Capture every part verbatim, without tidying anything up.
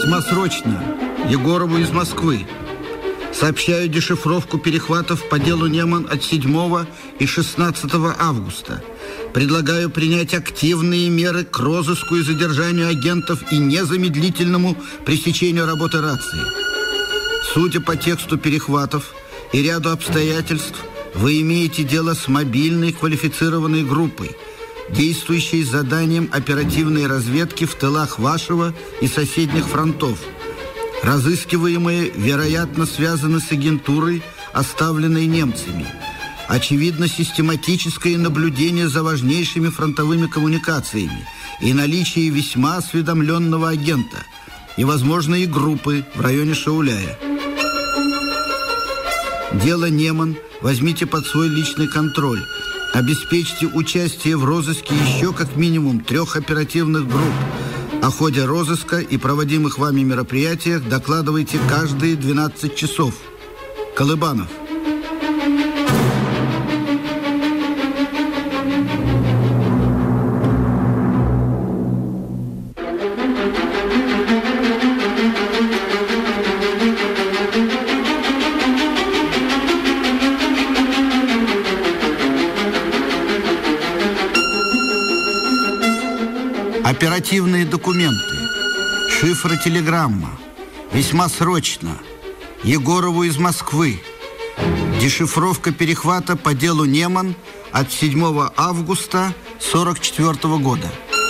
Весьма срочно. Егорову из Москвы. Сообщаю дешифровку перехватов по делу Неман от седьмого и шестнадцатого августа. Предлагаю принять активные меры к розыску и задержанию агентов и незамедлительному пресечению работы рации. Судя по тексту перехватов и ряду обстоятельств, вы имеете дело с мобильной квалифицированной группой, действующей с заданием оперативной разведки в тылах вашего и соседних фронтов. Разыскиваемые, вероятно, связаны с агентурой, оставленной немцами. Очевидно, систематическое наблюдение за важнейшими фронтовыми коммуникациями и наличие весьма осведомленного агента, и, возможно, и группы в районе Шауляя. Дело Неман возьмите под свой личный контроль. Обеспечьте участие в розыске еще как минимум трех оперативных групп. О ходе розыска и проводимых вами мероприятиях докладывайте каждые двенадцать часов. Колыбанов. Оперативные документы. Шифротелеграмма. Весьма срочно. Егорову из Москвы. Дешифровка перехвата по делу Неман от седьмого августа сорок четвёртого года.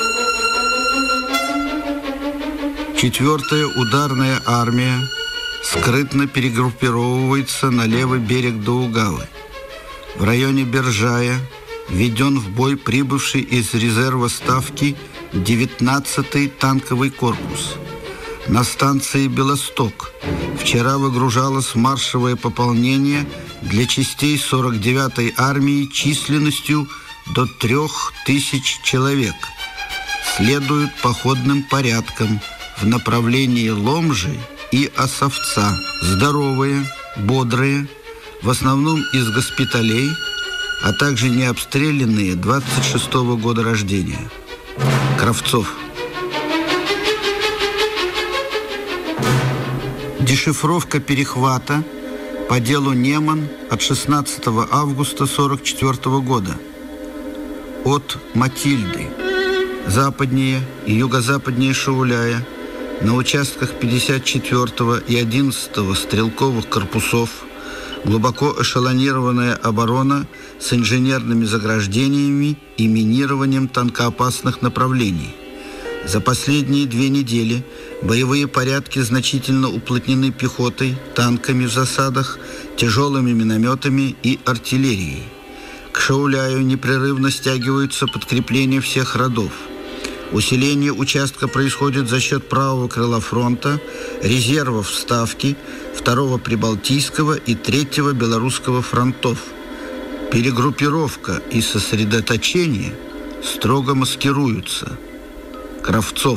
Четвертая ударная армия скрытно перегруппировывается на левый берег Даугавы. В районе Бержая введен в бой прибывший из резерва ставки девятнадцатый танковый корпус. На станции Белосток вчера выгружалось маршевое пополнение для частей сорок девятой армии численностью до трех тысяч человек. Следуют походным порядком в направлении Ломжи и Осовца. Здоровые, бодрые, в основном из госпиталей, а также необстрелянные двадцать шестого года рождения. Кравцов. Дешифровка перехвата по делу Неман от шестнадцатого августа сорок четвёртого года. От Матильды. Западнее и юго-западнее Шауляя на участках пятьдесят четвёртого и одиннадцатого стрелковых корпусов глубоко эшелонированная оборона с инженерными заграждениями и минированием танкоопасных направлений. За последние две недели боевые порядки значительно уплотнены пехотой, танками в засадах, тяжелыми минометами и артиллерией. К Шауляю непрерывно стягиваются подкрепления всех родов. Усиление участка происходит за счет правого крыла фронта, резервов Ставки, второго Прибалтийского и третьего Белорусского фронтов. Перегруппировка и сосредоточение строго маскируются. Кравцов.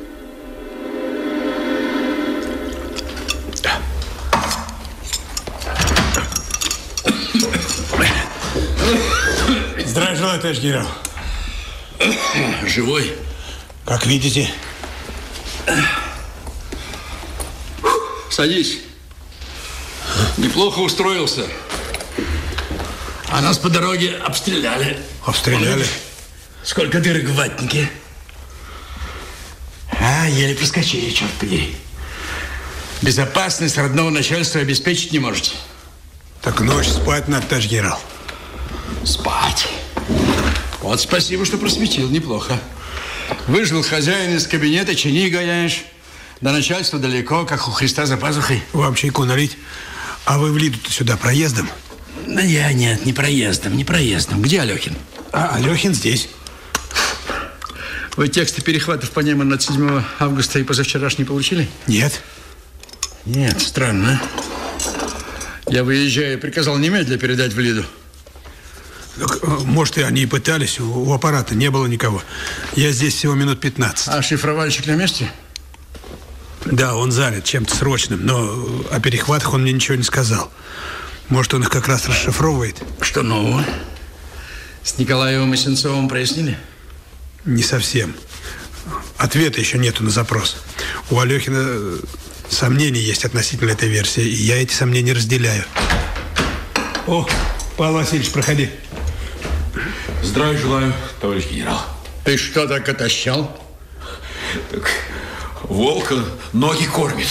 Здравия желаю, товарищ генерал. Живой? Как видите. Садись. Неплохо устроился. А нас по дороге обстреляли. Обстреляли? Сколько дырок в ватнике. А, еле проскочили, черт подери. Безопасность родного начальства обеспечить не можете? Так ночь спать надо, товарищ генерал. Спать. Вот спасибо, что просветил, неплохо. Выжил хозяин из кабинета, чини гоняешь. До начальства далеко, как у Христа за пазухой. Вам чайку налить? А вы в Лиду-то сюда проездом? Да я нет, не проездом, не проездом. Где Алехин? А Алехин здесь. Вы тексты перехватов по Неману от седьмого августа и позавчерашний получили? Нет. Нет, странно. Я, выезжая, приказал немедля передать в Лиду. Так, может, и они и пытались. У, у аппарата не было никого. Я здесь всего минут пятнадцать. А шифровальщик на месте? Да, он занят чем-то срочным, но о перехватах он мне ничего не сказал. Может, он их как раз расшифровывает. Что нового? С Николаевым и Сенцовым прояснили? Не совсем. Ответа еще нету на запрос. У Алехина сомнения есть относительно этой версии, и я эти сомнения разделяю. О, Павел Васильевич, проходи. Здравия желаю, товарищ генерал. Ты что так отощал? Так волка ноги кормит.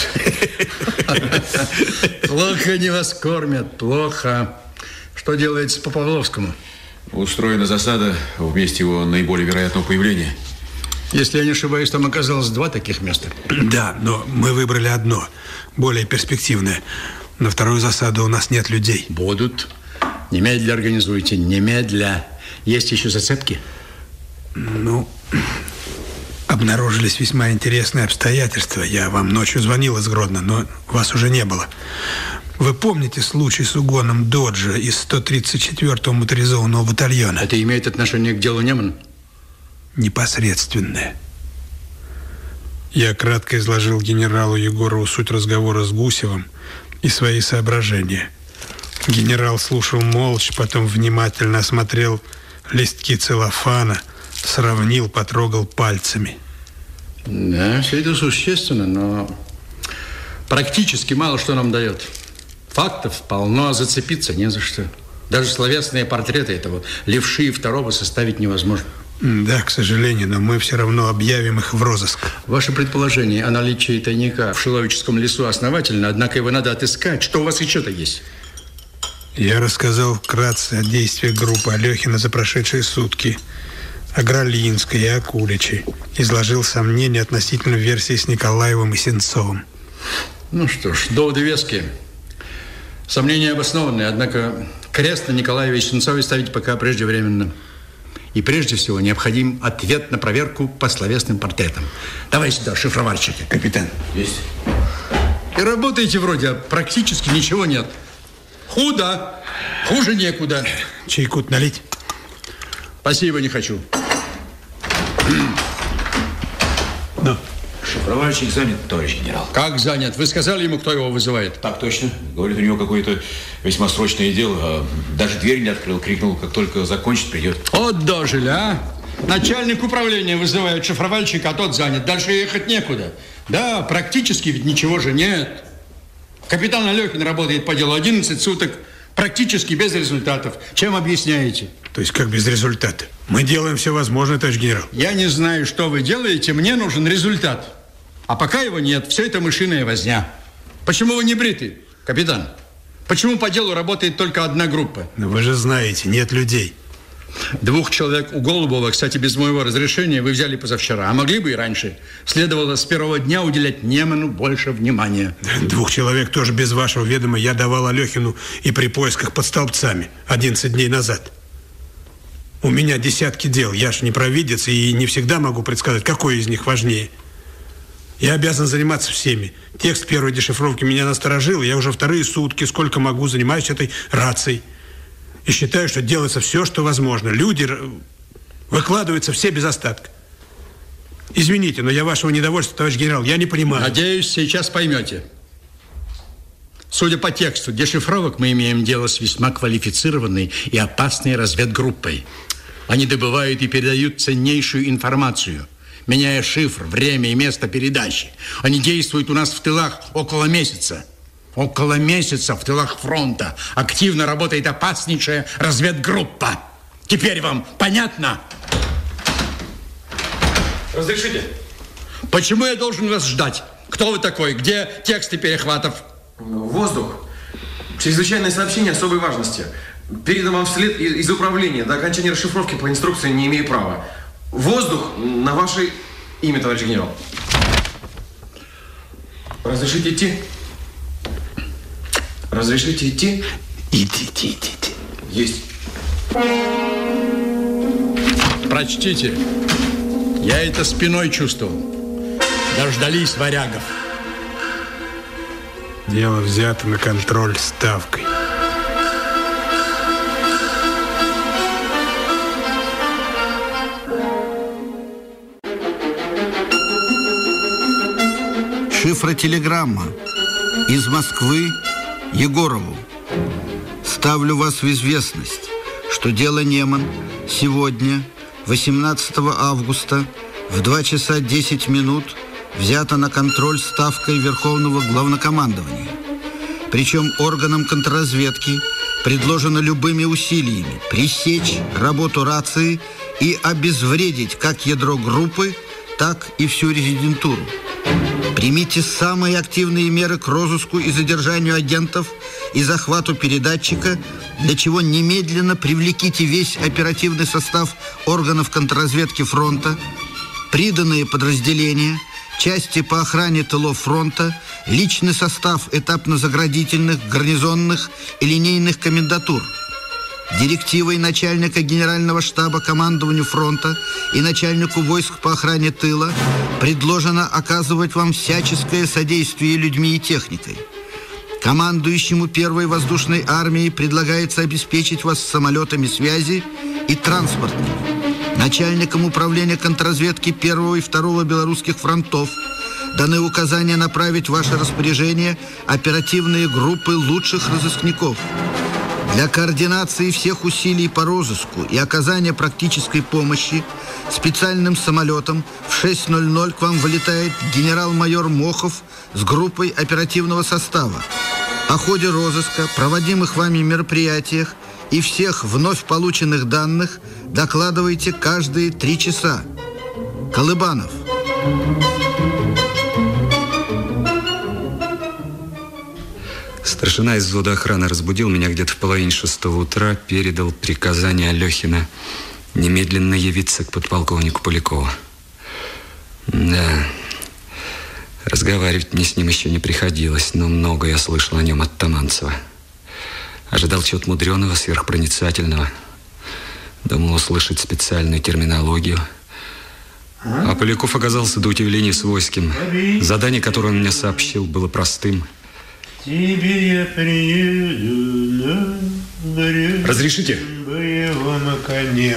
Плохо они вас кормят, плохо. Что делается по Павловскому? Устроена засада в месте его наиболее вероятного появления. Если я не ошибаюсь, там оказалось два таких места. Да, но мы выбрали одно, более перспективное. На вторую засаду у нас нет людей. Будут. Немедля организуйте, немедля. Есть еще зацепки? Ну, обнаружились весьма интересные обстоятельства. Я вам ночью звонил из Гродно, но вас уже не было. Вы помните случай с угоном Доджа из сто тридцать четвёртого моторизованного батальона? Это имеет отношение к делу Неман? Непосредственное. Я кратко изложил генералу Егорову суть разговора с Гусевым и свои соображения. Генерал слушал молча, потом внимательно осмотрел листки целлофана, сравнил, потрогал пальцами. Да, все это существенно, но практически мало что нам дает. Фактов полно, а зацепиться не за что. Даже словесные портреты этого левши второго составить невозможно. Да, к сожалению, но мы все равно объявим их в розыск. Ваше предположение о наличии тайника в Шиловическом лесу основательно, однако его надо отыскать. Что у вас еще-то есть? Я рассказал вкратце о действиях группы Алехина за прошедшие сутки, о Гралинской и о Куличе. Изложил сомнения относительно версии с Николаевым и Сенцовым. Ну что ж, доводы веские. Сомнения обоснованные, однако крест на Николаеве и Сенцове ставить пока преждевременно. И прежде всего необходим ответ на проверку по словесным портретам. Давай сюда, шифровальщики. Капитан. Есть. И работаете вроде, а практически ничего нет. Худо. Хуже некуда. Чайку налить? Спасибо, не хочу. Ну. Шифровальщик занят, товарищ генерал. Как занят? Вы сказали ему, кто его вызывает? Так точно. Говорит, у него какое-то весьма срочное дело. А даже дверь не открыл. Крикнул, как только закончит, придет. Вот дожили, а? Начальник управления вызывает шифровальщика, а тот занят. Дальше ехать некуда. Да, практически ведь ничего же нет. Капитан Алехин работает по делу одиннадцать суток, практически без результатов. Чем объясняете? То есть как без результата? Мы делаем все возможное, товарищ генерал. Я не знаю, что вы делаете, мне нужен результат. А пока его нет, все это мышиная возня. Почему вы не бриты, капитан? Почему по делу работает только одна группа? Но вы же знаете, нет людей. Двух человек у Голубова, кстати, без моего разрешения, вы взяли позавчера. А могли бы и раньше. Следовало с первого дня уделять Неману больше внимания. Двух человек тоже без вашего ведома я давал Алехину и при поисках под столбцами одиннадцать дней назад. У меня десятки дел. Я ж не провидец и не всегда могу предсказать, какой из них важнее. Я обязан заниматься всеми. Текст первой дешифровки меня насторожил. Я уже вторые сутки, сколько могу, занимаюсь этой рацией. И считаю, что делается все, что возможно. Люди выкладываются все без остатка. Извините, но я вашего недовольства, товарищ генерал, я не понимаю. Надеюсь, сейчас поймете. Судя по тексту дешифровок, мы имеем дело с весьма квалифицированной и опасной разведгруппой. Они добывают и передают ценнейшую информацию, меняя шифр, время и место передачи. Они действуют у нас в тылах около месяца. Около месяца в тылах фронта активно работает опаснейшая разведгруппа. Теперь вам понятно? Разрешите? Почему я должен вас ждать? Кто вы такой? Где тексты перехватов? Воздух. Чрезвычайное сообщение особой важности. Передам вам вслед из управления. До окончания расшифровки по инструкции не имею права. Воздух на ваше имя, товарищ генерал. Разрешите идти? Разрешите идти? Идите, идите. Есть. Прочтите. Я это спиной чувствовал. Дождались варягов. Дело взято на контроль ставкой. Шифротелеграмма. Из Москвы Егорову. Ставлю вас в известность, что дело Неман сегодня, восемнадцатого августа, в два часа десять минут, взято на контроль Ставкой Верховного Главнокомандования. Причем органам контрразведки предложено любыми усилиями пресечь работу рации и обезвредить как ядро группы, так и всю резидентуру. Примите самые активные меры к розыску и задержанию агентов и захвату передатчика, для чего немедленно привлеките весь оперативный состав органов контрразведки фронта, приданные подразделения, части по охране тылов фронта, личный состав этапно-заградительных, гарнизонных и линейных комендатур. Директивой начальника Генерального штаба командованию фронта и начальнику войск по охране тыла предложено оказывать вам всяческое содействие людьми и техникой. Командующему первой воздушной армией предлагается обеспечить вас самолетами связи и транспортными. Начальникам управления контрразведки первого и второго белорусских фронтов даны указания направить в ваше распоряжение оперативные группы лучших разыскников. Для координации всех усилий по розыску и оказания практической помощи специальным самолетом в шесть ноль ноль к вам вылетает генерал-майор Мохов с группой оперативного состава. О ходе розыска, проводимых вами мероприятиях и всех вновь полученных данных докладывайте каждые три часа. Колыбанов. Старшина из взвода охраны разбудил меня где-то в половине шестого утра, передал приказание Алехина немедленно явиться к подполковнику Полякову. Да, разговаривать мне с ним еще не приходилось, но много я слышал о нем от Таманцева. Ожидал чего-то мудреного, сверхпроницательного. Думал услышать специальную терминологию. А Поляков оказался до удивления свойским. Задание, которое он мне сообщил, было простым. Тебе я приеду на брег. Разрешите? Боевом коне.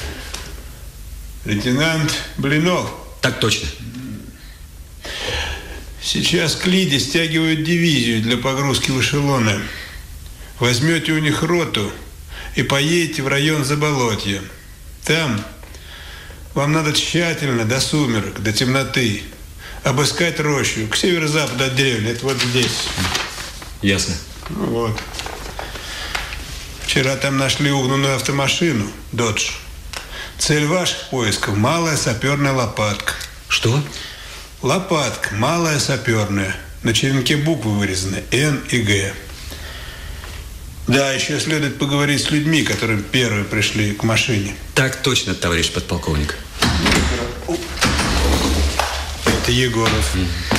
Лейтенант Блинов. Так точно. Сейчас к Лиде стягивают дивизию для погрузки в эшелоны. Возьмете у них роту и поедете в район Заболотья. Там вам надо тщательно до сумерок, до темноты обыскать рощу к северо-западу от деревни. Это вот здесь. Ясно. Ну вот. Вчера там нашли угнанную автомашину «Додж». Цель ваших поисков – малая саперная лопатка. Что? Лопатка, малая саперная. На черенке буквы вырезаны «Н» и «Г». Да, еще следует поговорить с людьми, которые первые пришли к машине. Так точно, товарищ подполковник. Это Егоров.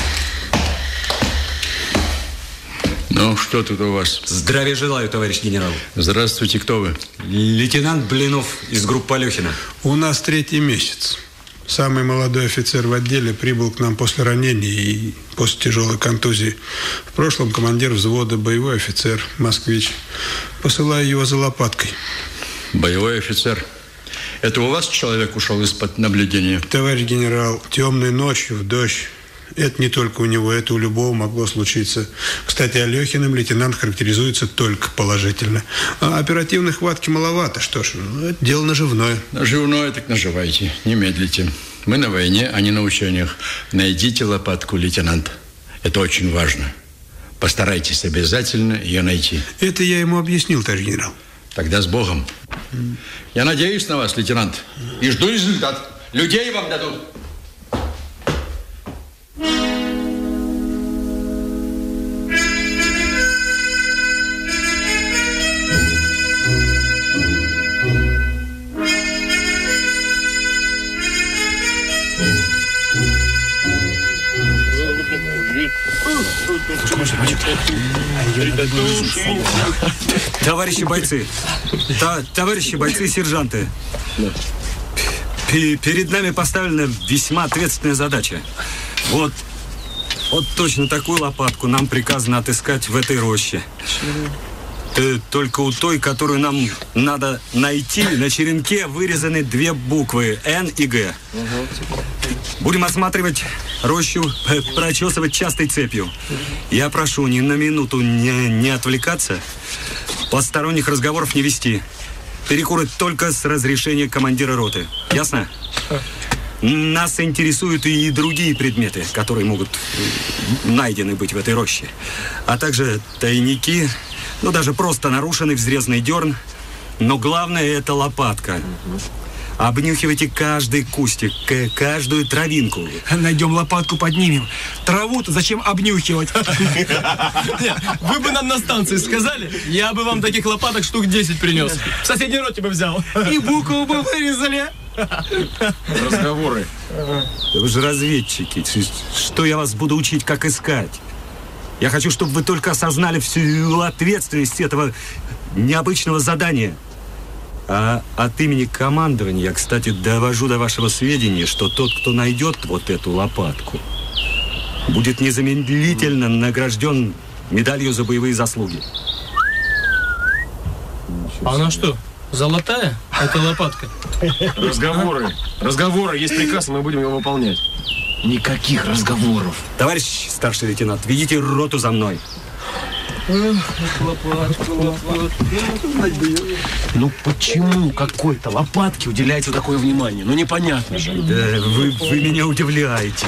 Ну, что тут у вас? Здравия желаю, товарищ генерал. Здравствуйте, кто вы? Лейтенант Блинов из группы Алехина. У нас третий месяц. Самый молодой офицер в отделе прибыл к нам после ранения и после тяжелой контузии. В прошлом командир взвода, боевой офицер, москвич. Посылаю его за лопаткой. Боевой офицер. Это у вас человек ушел из-под наблюдения? Товарищ генерал, темной ночью, в дождь. Это не только у него, это у любого могло случиться. Кстати, Алехиным лейтенант характеризуется только положительно. А оперативной хватки маловато. Что ж, ну, это дело наживное. Наживное так наживайте, не медлите. Мы на войне, а не на учениях. Найдите лопатку, лейтенант. Это очень важно. Постарайтесь обязательно ее найти. Это я ему объяснил, товарищ генерал. Тогда с Богом. Я надеюсь на вас, лейтенант, и жду результат. Людей вам дадут. Товарищи бойцы, та, товарищи бойцы и сержанты, П перед нами поставлена весьма ответственная задача. Вот, вот точно такую лопатку нам приказано отыскать в этой роще. Только у той, которую нам надо найти, на черенке вырезаны две буквы «Н» и «Г». Будем осматривать рощу, прочесывать частой цепью. Я прошу ни на минуту не, не отвлекаться, посторонних разговоров не вести. Перекуры только с разрешения командира роты. Ясно? Нас интересуют и другие предметы, которые могут найдены быть в этой роще. А также тайники, ну даже просто нарушенный взрезанный дерн. Но главное – это лопатка. Обнюхивайте каждый кустик, каждую травинку. Найдем лопатку, поднимем. Траву-то зачем обнюхивать? Вы бы нам на станции сказали, я бы вам таких лопаток штук десять принес. В соседней роте бы взял. И букву бы вырезали. Разговоры. Вы же разведчики. Что я вас буду учить, как искать? Я хочу, чтобы вы только осознали всю ответственность этого необычного задания. А от имени командования я, кстати, довожу до вашего сведения, что тот, кто найдет вот эту лопатку, будет незамедлительно награжден медалью за боевые заслуги. А она что, золотая, эта лопатка? Разговоры. Разговоры. Есть приказ, и мы будем его выполнять. Никаких разговоров. Товарищ старший лейтенант, ведите роту за мной. Лопатка, лопатка. Ну почему какой-то лопатке уделяется такое внимание? Ну непонятно же. Да, вы, вы меня удивляете.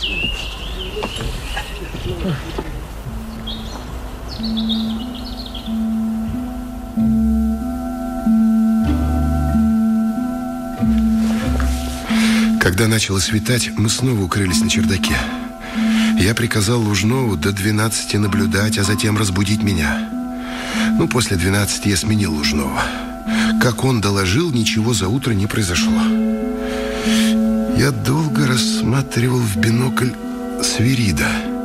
Когда начало светать, мы снова укрылись на чердаке. Я приказал Лужнову до двенадцати наблюдать, а затем разбудить меня. Ну, после двенадцати я сменил Лужнова. Как он доложил, ничего за утро не произошло. Я долго рассматривал в бинокль Свирида.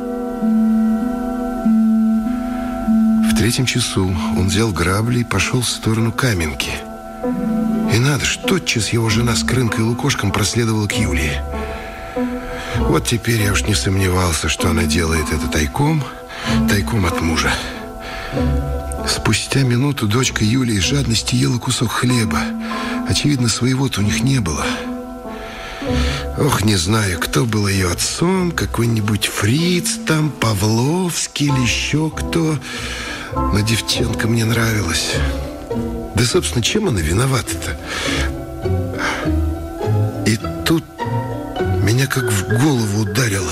В третьем часу он взял грабли и пошел в сторону Каменки. И надо ж, тотчас его жена с Крынкой и Лукошком проследовала к Юлии. Вот теперь я уж не сомневался, что она делает это тайком, тайком от мужа. Спустя минуту дочка Юлия из жадности ела кусок хлеба. Очевидно, своего-то у них не было. Ох, не знаю, кто был ее отцом, какой-нибудь Фриц там, Павловский или еще кто. Но девчонка мне нравилась. Да, собственно, чем она виновата-то? И тут меня как в голову ударило.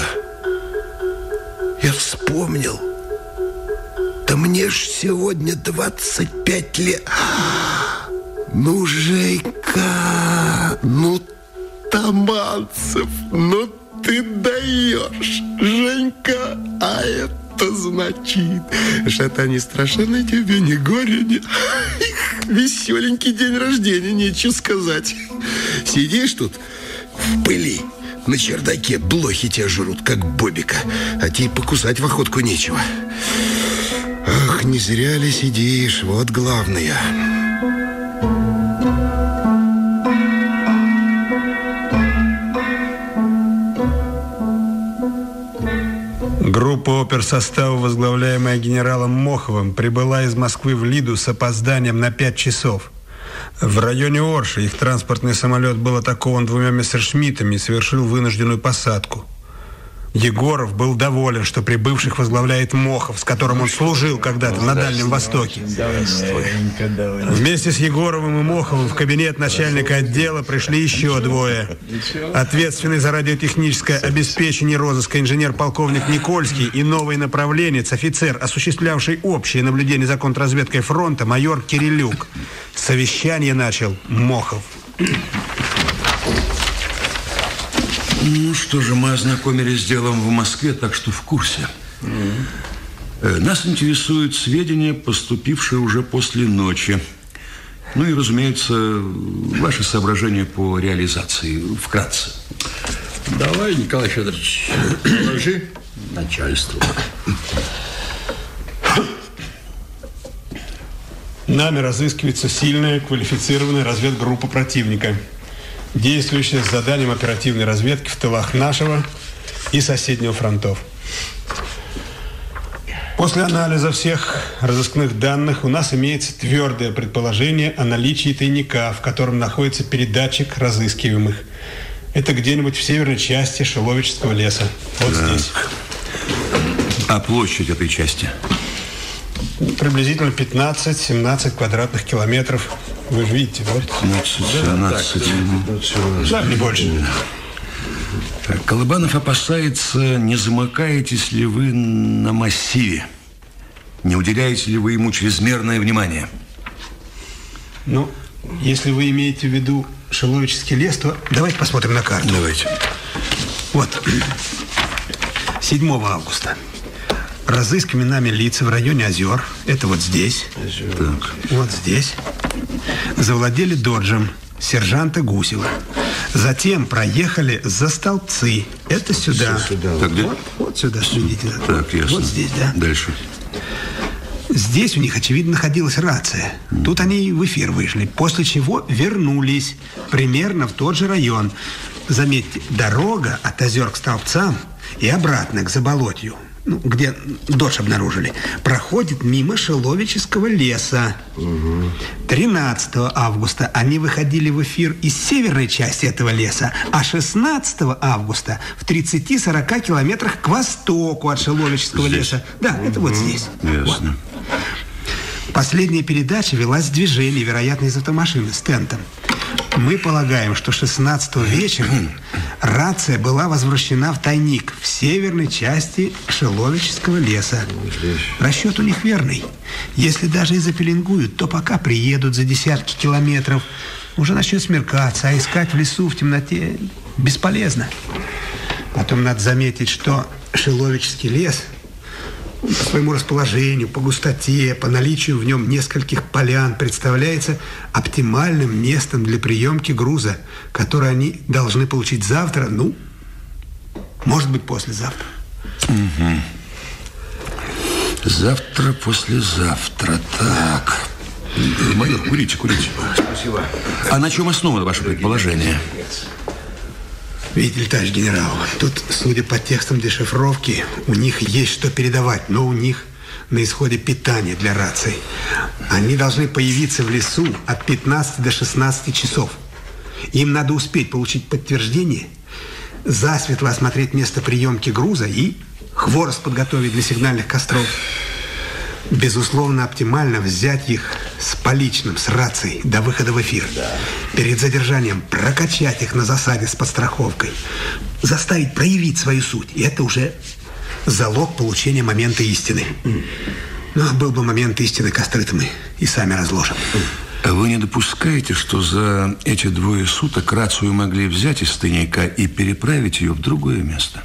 Я вспомнил. Да мне ж сегодня двадцать пять лет. Ну, Жейка, ну, Таманцев, ну ты даешь, Женька. А это значит, что это не страшно тебе, ни горе, ни... Веселенький день рождения, нечего сказать. Сидишь тут в пыли, на чердаке, блохи тебя жрут, как бобика, а тебе покусать в охотку нечего. Ах, не зря ли сидишь, вот главное. Группа оперсостава, возглавляемая генералом Моховым, прибыла из Москвы в Лиду с опозданием на пять часов. В районе Орши их транспортный самолет был атакован двумя мессершмиттами и совершил вынужденную посадку. Егоров был доволен, что прибывших возглавляет Мохов, с которым он служил когда-то на Дальнем Востоке. Вместе с Егоровым и Моховым в кабинет начальника отдела пришли еще двое. Ответственный за радиотехническое обеспечение розыска инженер-полковник Никольский и новый направленец, офицер, осуществлявший общее наблюдение за контрразведкой фронта, майор Кирилюк. Совещание начал Мохов. Ну что же, мы ознакомились с делом в Москве, так что в курсе. Mm-hmm. Нас интересуют сведения, поступившие уже после ночи. Ну и, разумеется, ваши соображения по реализации. Вкратце. Давай, Николай Федорович, доложи начальству. Нами разыскивается сильная, квалифицированная разведгруппа противника, действующая с заданием оперативной разведки в тылах нашего и соседнего фронтов. После анализа всех разыскных данных у нас имеется твердое предположение о наличии тайника, в котором находится передатчик разыскиваемых. Это где-нибудь в северной части Шиловического леса. Вот так. Здесь. А площадь этой части? Приблизительно пятнадцать-семнадцать квадратных километров. Вы же видите, да? пятнадцать-семнадцать. Да, не больше. Колыбанов опасается, не замыкаетесь ли вы на массиве, не уделяете ли вы ему чрезмерное внимание. Ну, если вы имеете в виду Шиловический лес, то давайте посмотрим на карту. Давайте. Вот, седьмого августа. Разыскиваемые нами лица в районе озер. Это вот здесь. Так. Вот здесь. Завладели доджем сержанта Гусева. Затем проехали за столбцы. Это сюда. сюда. Так, где? Вот, вот сюда, следите. Так, ясно. Вот здесь, да. Дальше. Здесь у них, очевидно, находилась рация. Тут они в эфир вышли, после чего вернулись примерно в тот же район. Заметьте, дорога от озер к столбцам и обратно к Заболотью, ну, где додж обнаружили, проходит мимо Шиловического леса. Угу. тринадцатого августа они выходили в эфир из северной части этого леса, а шестнадцатого августа в тридцати-сорока километрах к востоку от Шиловического здесь. леса. Да, это вот здесь. Ясно. Вот. Последняя передача велась с движения, вероятно, из автомашины с тентом. Мы полагаем, что шестнадцатого вечера рация была возвращена в тайник в северной части Шиловического леса. Расчет у них верный. Если даже и запеленгуют, то пока приедут за десятки километров. Уже начнет смеркаться, а искать в лесу в темноте бесполезно. Потом надо заметить, что Шиловический лес по своему расположению, по густоте, по наличию в нем нескольких полян представляется оптимальным местом для приемки груза, который они должны получить завтра, ну, может быть, послезавтра. Угу. Завтра, послезавтра. Так. Майор, курите, курите. Спасибо. А на чем основано ваше предположение? Видите ли, товарищ генерал, тут, судя по текстам дешифровки, у них есть что передавать, но у них на исходе питание для раций. Они должны появиться в лесу от пятнадцати до шестнадцати часов. Им надо успеть получить подтверждение, засветло осмотреть место приемки груза и хворост подготовить для сигнальных костров. Безусловно, оптимально взять их с поличным, с рацией до выхода в эфир. Да. Перед задержанием прокачать их на засаде с подстраховкой. Заставить проявить свою суть. И это уже залог получения момента истины. Но был бы момент истины, костры-то мы и сами разложим. А вы не допускаете, что за эти двое суток рацию могли взять из тайника и переправить ее в другое место?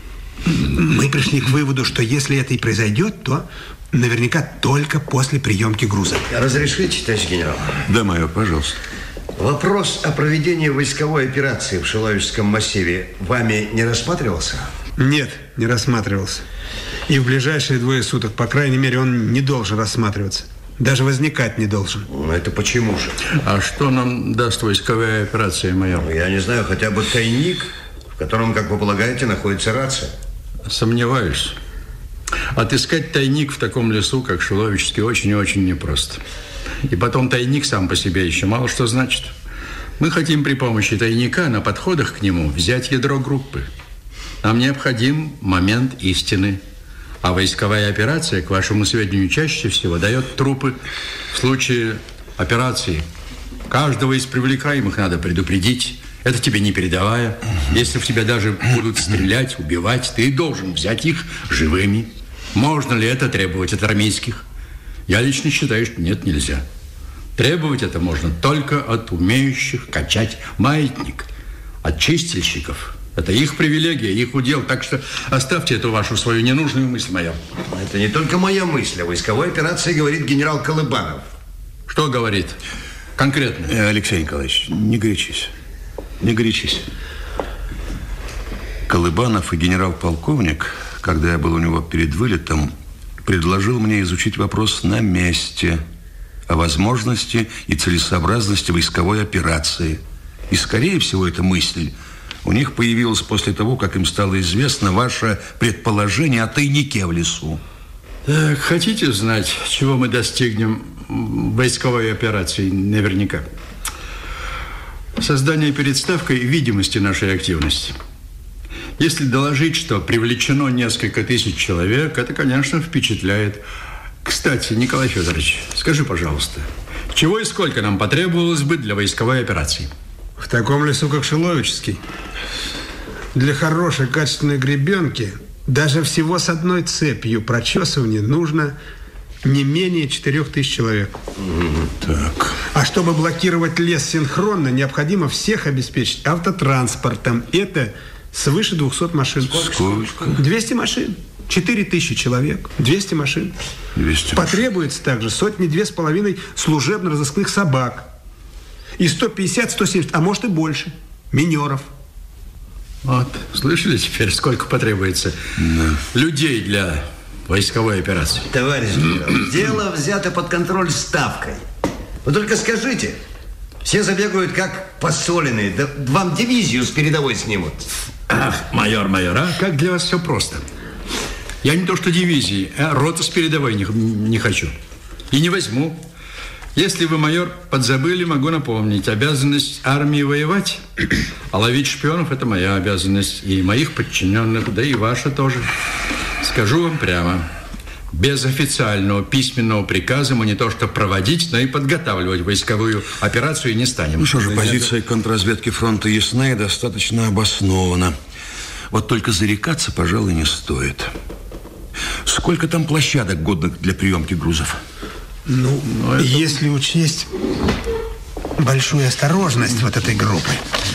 Мы пришли к выводу, что если это и произойдет, то наверняка только после приемки груза. Разрешите, товарищ генерал? Да, майор, пожалуйста. Вопрос о проведении войсковой операции в Шиловическом массиве вами не рассматривался? Нет, не рассматривался. И в ближайшие двое суток, по крайней мере, он не должен рассматриваться. Даже возникать не должен. Ну, это почему же? А что нам даст войсковая операция, майор? Ну, я не знаю, хотя бы тайник, в котором, как вы полагаете, находится рация. Сомневаюсь. Отыскать тайник в таком лесу, как Шиловический, очень и очень непросто. И потом тайник сам по себе еще мало что значит. Мы хотим при помощи тайника на подходах к нему взять ядро группы. Нам необходим момент истины. А войсковая операция, к вашему сведению, чаще всего дает трупы. В случае операции каждого из привлекаемых надо предупредить. Это тебе не передавая. Если в тебя даже будут стрелять, убивать, ты должен взять их живыми. Можно ли это требовать от армейских? Я лично считаю, что нет, нельзя. Требовать это можно только от умеющих качать маятник, от чистильщиков. Это их привилегия, их удел. Так что оставьте эту вашу свою ненужную мысль, майор. Это не только моя мысль. О войсковой операции говорит генерал Колыбанов. Что говорит конкретно? Алексей Николаевич, не горячись. Не горячись. Колыбанов и генерал-полковник, когда я был у него перед вылетом, предложил мне изучить вопрос на месте о возможности и целесообразности войсковой операции. И, скорее всего, эта мысль у них появилась после того, как им стало известно ваше предположение о тайнике в лесу. Так, хотите знать, чего мы достигнем войсковой операции наверняка? Создание перед ставкой видимости нашей активности. Если доложить, что привлечено несколько тысяч человек, это, конечно, впечатляет. Кстати, Николай Федорович, скажи, пожалуйста, чего и сколько нам потребовалось бы для войсковой операции? В таком лесу, как Шиловический? Для хорошей качественной гребенки даже всего с одной цепью прочесывания нужно не менее четырех тысяч человек. Так. А чтобы блокировать лес синхронно, необходимо всех обеспечить автотранспортом. Это свыше двухсот машин. Сколько? двести машин. четыре тысячи человек. двести машин. двести Потребуется также сотни-две с половиной служебно-розыскных собак. И сто пятьдесят - сто семьдесят, а может и больше, минеров. Вот, слышали теперь, сколько потребуется да. людей для войсковой операции? Товарищ генерал, дело взято под контроль ставкой. Вы только скажите, все забегают как посоленные, да вам дивизию с передовой снимут. Ах, майор, майор, а как для вас все просто. Я не то что дивизии, а роту с передовой не, не хочу. И не возьму. Если вы, майор, подзабыли, могу напомнить. Обязанность армии воевать, а ловить шпионов – это моя обязанность. И моих подчиненных, да и ваша тоже. Скажу вам прямо. Без официального письменного приказа мы не то что проводить, но и подготавливать войсковую операцию не станем. Ну что же, позиция контрразведки фронта ясна и достаточно обоснована. Вот только зарекаться, пожалуй, не стоит. Сколько там площадок, годных для приемки грузов? Ну, Но это... если учесть большую осторожность вот этой группы,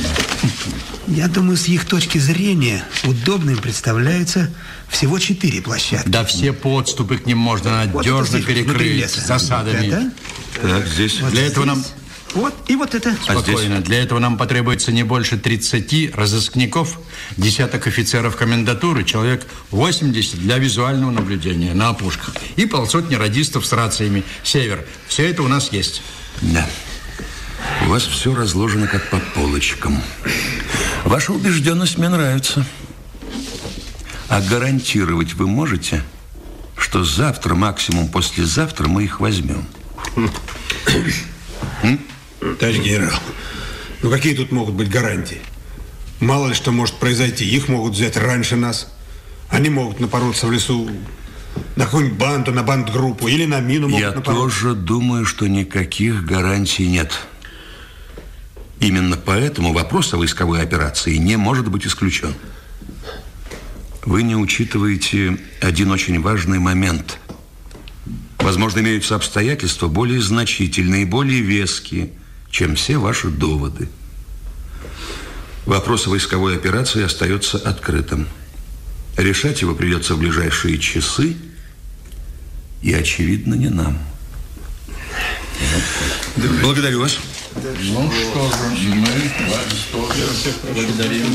я думаю, с их точки зрения удобным представляется всего четыре площадки. Да все подступы к ним можно надежно вот перекрыть засадами. Вот так, здесь. Вот для этого нам... Вот, и вот это. Спокойно. А для этого нам потребуется не больше тридцати разыскников, десяток офицеров комендатуры, человек восемьдесят для визуального наблюдения на опушках и полсотни радистов с рациями «Север». Все это у нас есть. Да. У вас все разложено как по полочкам. Ваша убежденность мне нравится. А гарантировать вы можете, что завтра, максимум послезавтра, мы их возьмем? Товарищ генерал, ну какие тут могут быть гарантии? Мало ли что может произойти. Их могут взять раньше нас. Они могут напороться в лесу на какую-нибудь банду, на бандгруппу или на мину могут Я напороться. тоже думаю, что никаких гарантий нет. Именно поэтому вопрос о войсковой операции не может быть исключен. Вы не учитываете один очень важный момент. Возможно, имеются обстоятельства более значительные, более веские, чем все ваши доводы. Вопрос о войсковой операции остается открытым. Решать его придется в ближайшие часы, и, очевидно, не нам. Благодарю вас. Ну что же, мы вас тоже благодарим.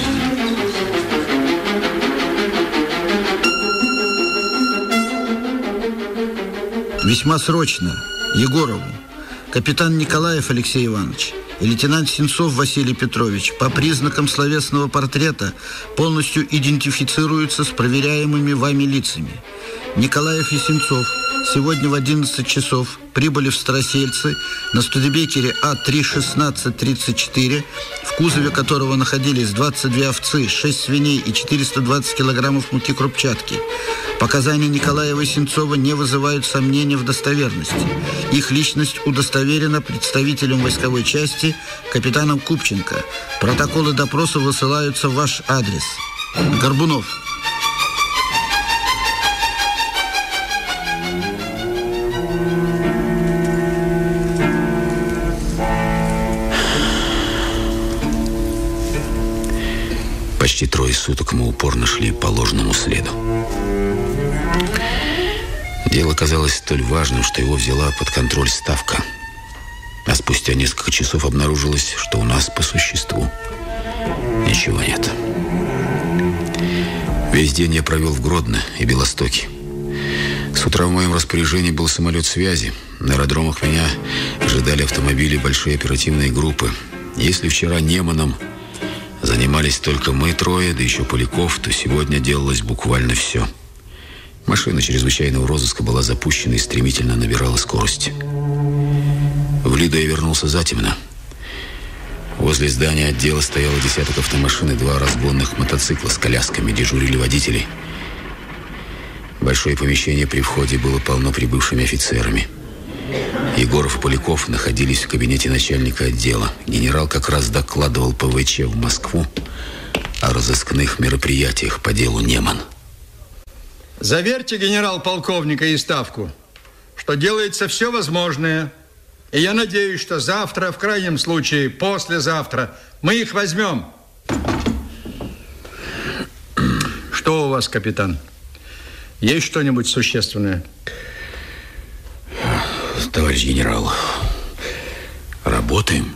Весьма срочно Егорову, капитан Николаев Алексей Иванович и лейтенант Сенцов Василий Петрович по признакам словесного портрета полностью идентифицируются с проверяемыми вами лицами. Николаев и Сенцов сегодня в одиннадцать часов прибыли в Старосельцы на Студебекере А три шестнадцать тридцать четыре, в кузове которого находились двадцать две овцы, шесть свиней и четыреста двадцать килограммов муки крупчатки. Показания Николаева и Сенцова не вызывают сомнений в достоверности. Их личность удостоверена представителем войсковой части капитаном Купченко. Протоколы допроса высылаются в ваш адрес. Горбунов. Почти трое суток мы упорно шли по ложному следу. Дело казалось столь важным, что его взяла под контроль ставка. А спустя несколько часов обнаружилось, что у нас по существу ничего нет. Весь день я провел в Гродно и Белостоке. С утра в моем распоряжении был самолет связи. На аэродромах меня ожидали автомобили большой оперативной группы. Если вчера Неманом занимались только мы трое, да еще Поляков, то сегодня делалось буквально все. Машина чрезвычайного розыска была запущена и стремительно набирала скорость. В Лиду я вернулся затемно. Возле здания отдела стояло десяток автомашин и два разгонных мотоцикла с колясками, дежурили водители. Большое помещение при входе было полно прибывшими офицерами. Егоров и Поляков находились в кабинете начальника отдела. Генерал как раз докладывал ПВЧ в Москву о разыскных мероприятиях по делу Неман. Заверьте генерал-полковника и ставку, что делается все возможное. И я надеюсь, что завтра, в крайнем случае, послезавтра, мы их возьмем. Что у вас, капитан? Есть что-нибудь существенное? Товарищ генерал, работаем.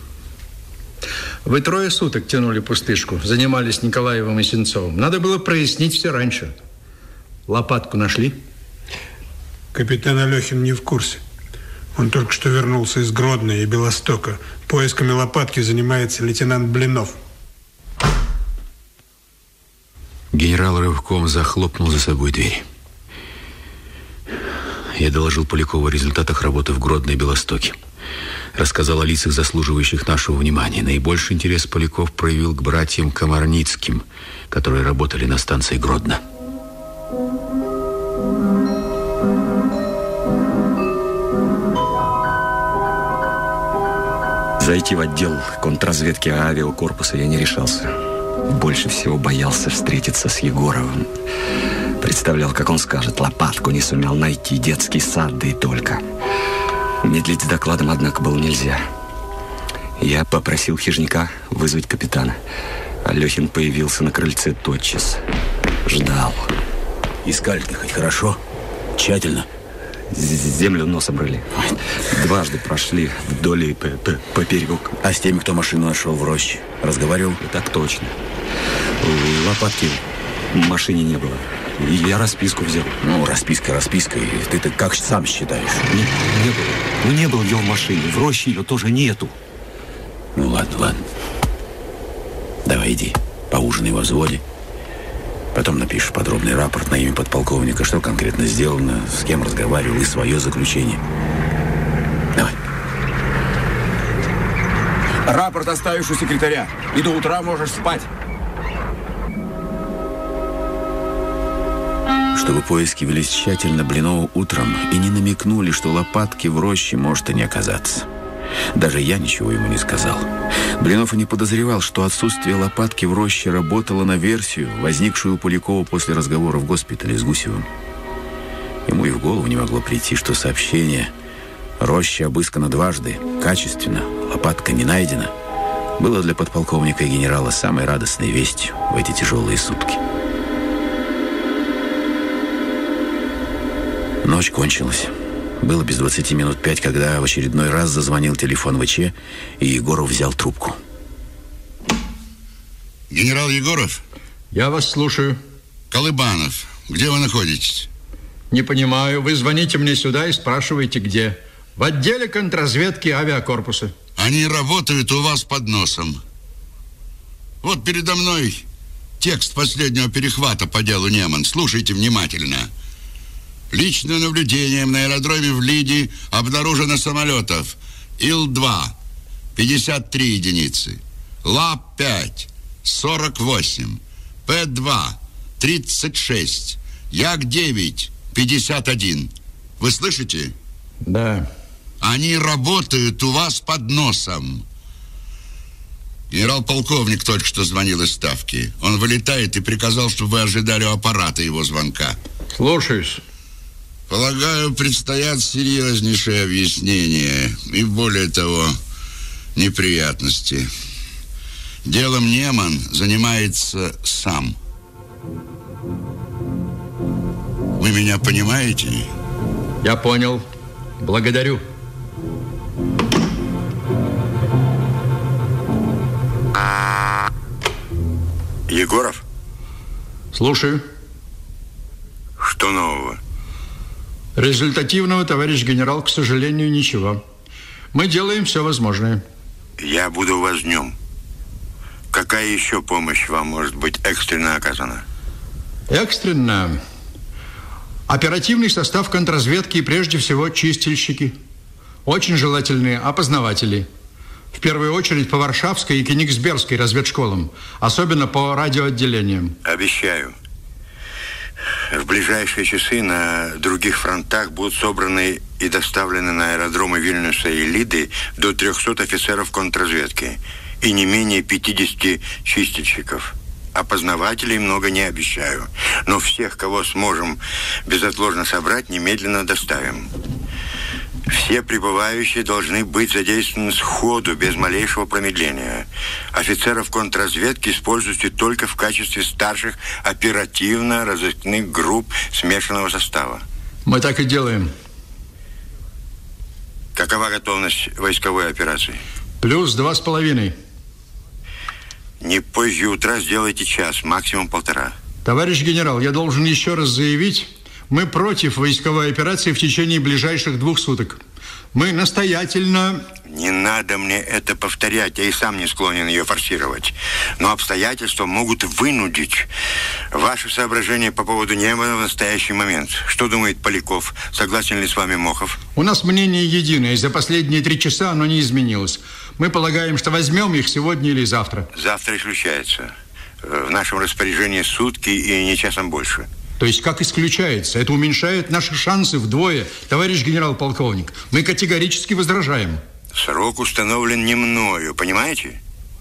Вы трое суток тянули пустышку, занимались Николаевым и Сенцовым. Надо было прояснить все раньше. Лопатку нашли? Капитан Алехин не в курсе. Он только что вернулся из Гродно и Белостока. Поисками лопатки занимается лейтенант Блинов. Генерал рывком захлопнул за собой дверь. Я доложил Полякову о результатах работы в Гродно и Белостоке. Рассказал о лицах, заслуживающих нашего внимания. Наибольший интерес Поляков проявил к братьям Комарницким, которые работали на станции Гродно. Зайти в отдел контрразведки авиакорпуса я не решался. Больше всего боялся встретиться с Егоровым. Представлял, как он скажет: лопатку не сумел найти, детский сад, да и только. Медлить с докладом, однако, было нельзя. Я попросил Хижняка вызвать капитана. Алехин появился на крыльце тотчас. Ждал. Искали-то хоть хорошо? Тщательно? Землю носом рыли. Дважды прошли вдоль и поперек. А с теми, кто машину нашел в роще, разговаривал? Так точно. Лопатки в машине не было. И я расписку взял. Ну, расписка распиской. Ты-то как сам считаешь? Не, не было. Ну, не было ее в машине. В роще ее тоже нету. Ну, ладно, ладно. Давай иди, поужинай во взводе. Потом напишешь подробный рапорт на имя подполковника, что конкретно сделано, с кем разговаривал и свое заключение. Давай. Рапорт оставишь у секретаря. И до утра можешь спать. Чтобы поиски велись тщательно, Блинову утром и не намекнули, что лопатки в роще может и не оказаться. Даже я ничего ему не сказал. Блинов и не подозревал, что отсутствие лопатки в роще работало на версию, возникшую у Полякова после разговора в госпитале с Гусевым. Ему и в голову не могло прийти, что сообщение «Роща обыскана дважды, качественно, лопатка не найдена» было для подполковника и генерала самой радостной вестью в эти тяжелые сутки. Ночь кончилась. Было без двадцати минут пять, когда в очередной раз зазвонил телефон ВЧ, и Егоров взял трубку. Генерал Егоров? Я вас слушаю. Колыбанов, где вы находитесь? Не понимаю. Вы звоните мне сюда и спрашиваете, где. В отделе контрразведки авиакорпуса. Они работают у вас под носом. Вот передо мной текст последнего перехвата по делу Неман. Слушайте внимательно. Личным наблюдением на аэродроме в Лиде обнаружено самолетов Ил два пятьдесят три единицы, Ла пять сорок восемь, П два тридцать шесть, Як девять пятьдесят один. Вы слышите? Да. Они работают у вас под носом. Генерал-полковник только что звонил из Ставки. Он вылетает и приказал, чтобы вы ожидали у аппарата его звонка. Слушаюсь. Полагаю, предстоят серьезнейшие объяснения и, более того, неприятности. Делом Неман занимается сам. Вы меня понимаете? Я понял. Благодарю. Егоров? Слушаю. Что нового? Результативного, товарищ генерал, к сожалению, ничего. Мы делаем все возможное. Я буду у вас днем. Какая еще помощь вам может быть экстренно оказана? Экстренно? Оперативный состав контрразведки и прежде всего чистильщики. Очень желательные опознаватели. В первую очередь по Варшавской и Кенигсбергской разведшколам. Особенно по радиоотделениям. Обещаю. В ближайшие часы на других фронтах будут собраны и доставлены на аэродромы Вильнюса и Лиды до трехсот офицеров контрразведки и не менее пятидесяти чистильщиков. опознавателей много не обещаю. Но всех, кого сможем безотложно собрать, немедленно доставим. Все прибывающие должны быть задействованы сходу, без малейшего промедления. Офицеров контрразведки используйте только в качестве старших оперативно-розыскных групп смешанного состава. Мы так и делаем. Какова готовность войсковой операции? Плюс два с половиной. Не позже утра сделайте час, максимум полтора. Товарищ генерал, я должен еще раз заявить, мы против войсковой операции в течение ближайших двух суток. Мы настоятельно... Не надо мне это повторять, я и сам не склонен ее форсировать. Но обстоятельства могут вынудить. Ваши соображения по поводу Немана в настоящий момент. Что думает Поляков? Согласен ли с вами Мохов? У нас мнение единое. За последние три часа оно не изменилось. Мы полагаем, что возьмем их сегодня или завтра. Завтра исключается. В нашем распоряжении сутки и не часом больше. То есть как исключается? Это уменьшает наши шансы вдвое. Товарищ генерал-полковник, мы категорически возражаем. Срок установлен не мною, понимаете?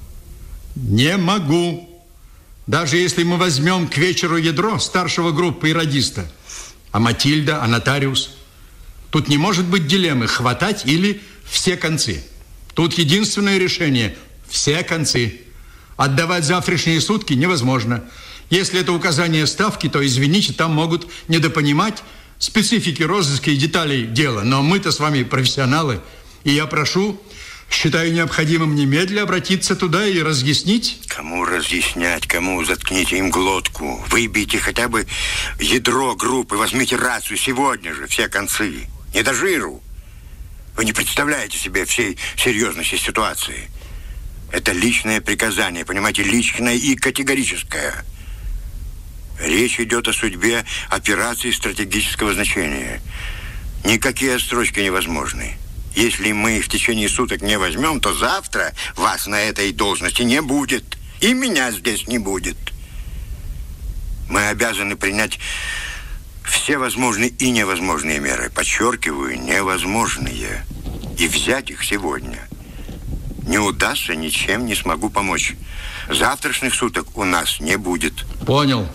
Не могу. Даже если мы возьмем к вечеру ядро старшего группы и радиста. А Матильда, а нотариус? Тут не может быть дилеммы хватать или все концы. Тут единственное решение – все концы. Отдавать завтрашние сутки невозможно. Если это указание ставки, то, извините, там могут недопонимать специфики розыска и деталей дела. Но мы-то с вами профессионалы. И я прошу, считаю необходимым немедля обратиться туда и разъяснить. Кому разъяснять, кому? Заткните им глотку. Выбейте хотя бы ядро группы, возьмите рацию сегодня же, все концы. Не до жиру. Вы не представляете себе всей серьезности ситуации. Это личное приказание, понимаете, личное и категорическое. Речь идет о судьбе операции стратегического значения. Никакие отсрочки невозможны. Если мы в течение суток не возьмем, то завтра вас на этой должности не будет. И меня здесь не будет. Мы обязаны принять все возможные и невозможные меры. Подчеркиваю, невозможные. И взять их сегодня. Не удастся, ничем не смогу помочь. Завтрашних суток у нас не будет. Понял.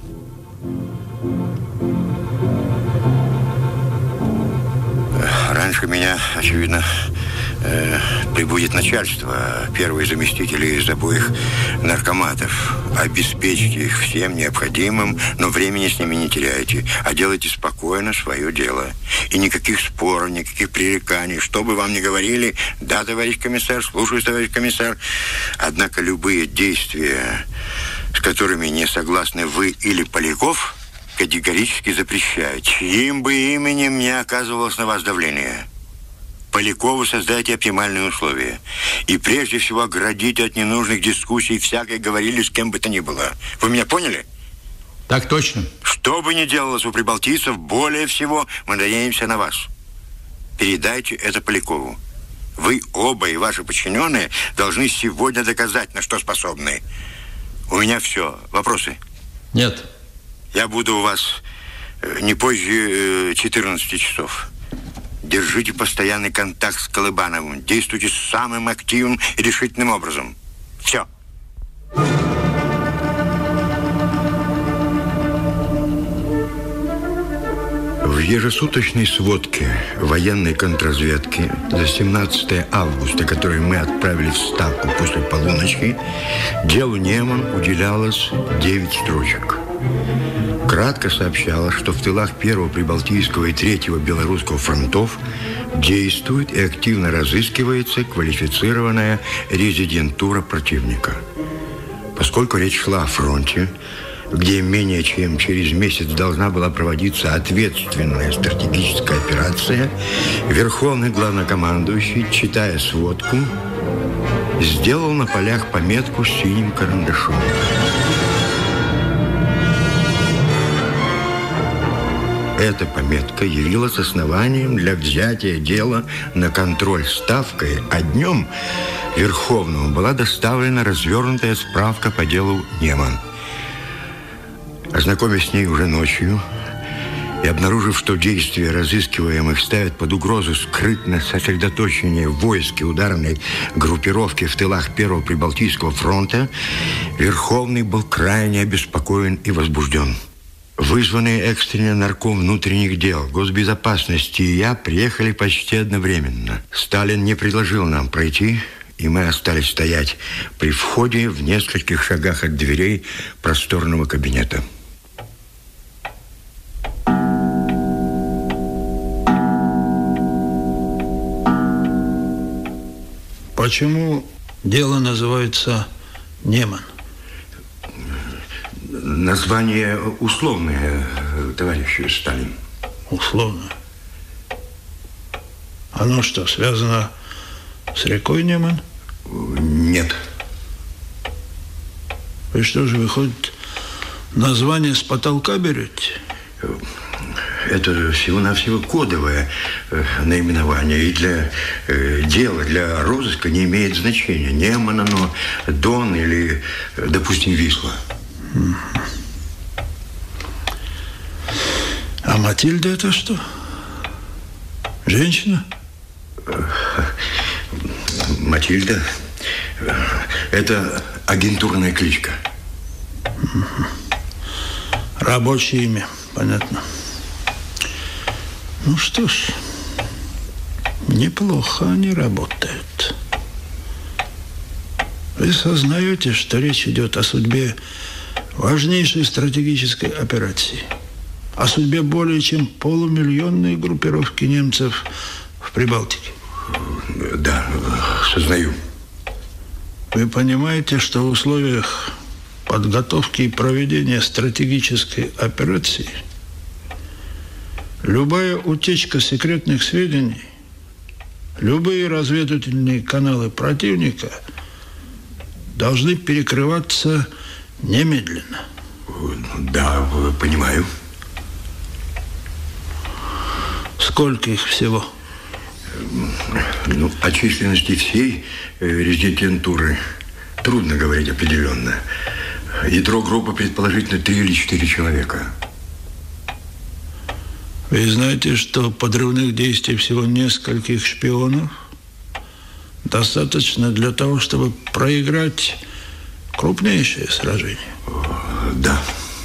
Раньше меня, очевидно, э, прибудет начальство, первые заместители из обоих наркоматов. Обеспечьте их всем необходимым, но времени с ними не теряйте, а делайте спокойно свое дело. И никаких споров, никаких пререканий. Что бы вам ни говорили, да, товарищ комиссар, слушаюсь, товарищ комиссар. Однако любые действия, с которыми не согласны вы или Поляков, категорически запрещаю. Чьим бы именем не оказывалось на вас давление. Полякову создайте оптимальные условия. И прежде всего оградите от ненужных дискуссий всякой говорили с кем бы то ни было. Вы меня поняли? Так точно. Что бы ни делалось у прибалтийцев, более всего мы надеемся на вас. Передайте это Полякову. Вы оба и ваши подчиненные должны сегодня доказать, на что способны. У меня все. Вопросы? Нет. Я буду у вас не позже четырнадцати часов. Держите постоянный контакт с Колыбановым. Действуйте самым активным и решительным образом. Все. В ежесуточной сводке военной контрразведки за семнадцатое августа, которую мы отправили в Ставку после полуночи, делу Неман уделялось девять строчек. Кратко сообщалось, что в тылах первого Прибалтийского и третьего Белорусского фронтов действует и активно разыскивается квалифицированная резидентура противника. Поскольку речь шла о фронте, где менее чем через месяц должна была проводиться ответственная стратегическая операция, верховный главнокомандующий, читая сводку, сделал на полях пометку синим карандашом. Эта пометка явилась основанием для взятия дела на контроль Ставкой, а днем Верховному была доставлена развернутая справка по делу Неман. Ознакомясь с ней уже ночью, И обнаружив, что действия разыскиваемых ставят под угрозу скрытное сосредоточение войск и ударной группировки в тылах Первого Прибалтийского фронта, Верховный был крайне обеспокоен и возбужден. Вызванные экстренно нарком внутренних дел, госбезопасности и я приехали почти одновременно. Сталин не предложил нам пройти, и мы остались стоять при входе в нескольких шагах от дверей просторного кабинета. Почему дело называется Неман? Название условное, товарищ Сталин. Условно? Оно что, связано с рекой Неман? Нет. И что же, выходит, название с потолка берете? Это всего-навсего кодовое э, наименование. И для э, дела, для розыска не имеет значения. Неман оно, Дон или, допустим, Висла. А Матильда это что? Женщина? Матильда – это агентурная кличка. Рабочее имя, понятно. Ну что ж, неплохо они работают. Вы сознаете, что речь идет о судьбе важнейшей стратегической операции, о судьбе более чем полумиллионной группировки немцев в Прибалтике? Да, сознаю. Вы понимаете, что в условиях подготовки и проведения стратегической операции любая утечка секретных сведений, любые разведывательные каналы противника должны перекрываться немедленно. Да, понимаю. Сколько их всего? Ну, о численности всей резидентуры трудно говорить определенно. Ядро группы предположительно три или четыре человека. Вы знаете, что подрывных действий всего нескольких шпионов достаточно для того, чтобы проиграть крупнейшее сражение? Да.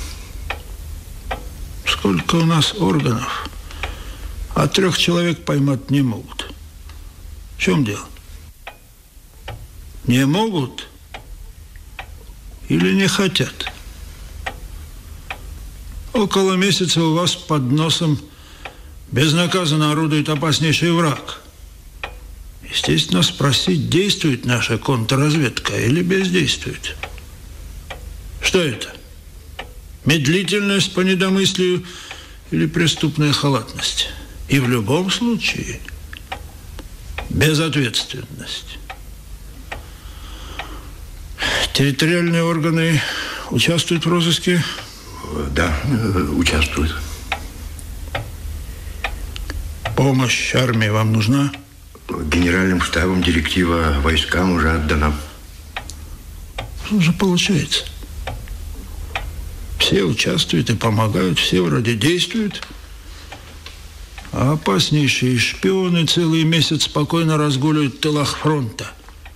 Сколько у нас органов, а трех человек поймать не могут. В чем дело? Не могут или не хотят? Около месяца у вас под носом безнаказанно орудует опаснейший враг. Естественно, спросить, действует наша контрразведка или бездействует. Что это? Медлительность по недомыслию или преступная халатность? И в любом случае безответственность. Территориальные органы участвуют в розыске? Да, участвуют. Помощь армии вам нужна? Генеральным штабом директива войскам уже отдана. Что же получается? Все участвуют и помогают, все вроде действуют, а опаснейшие шпионы целый месяц спокойно разгуливают в тылах фронта.